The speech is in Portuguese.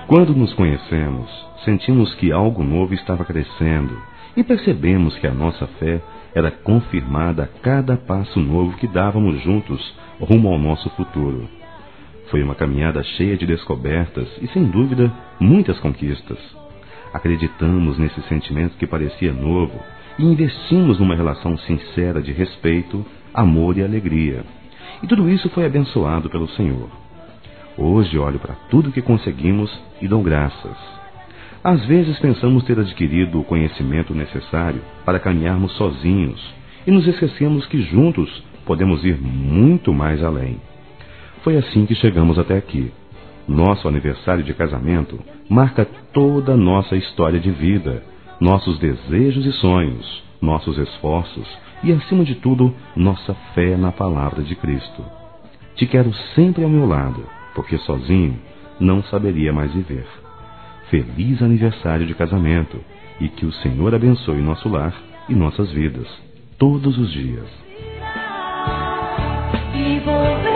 Quando nos conhecemos, sentimos que algo novo estava crescendo e percebemos que a nossa fé era confirmada a cada passo novo que dávamos juntos rumo ao nosso futuro. Foi uma caminhada cheia de descobertas e, sem dúvida, muitas conquistas. Acreditamos nesse sentimento que parecia novo e investimos numa relação sincera de respeito, amor e alegria. E tudo isso foi abençoado pelo Senhor. Hoje olho para tudo que conseguimos e dou graças. Às vezes pensamos ter adquirido o conhecimento necessário para caminharmos sozinhos e nos esquecemos que juntos podemos ir muito mais além. Foi assim que chegamos até aqui. Nosso aniversário de casamento marca toda a nossa história de vida, nossos desejos e sonhos, nossos esforços e, acima de tudo, nossa fé na palavra de Cristo. Te quero sempre ao meu lado, porque sozinho não saberia mais viver. Feliz aniversário de casamento e que o Senhor abençoe nosso lar e nossas vidas, todos os dias.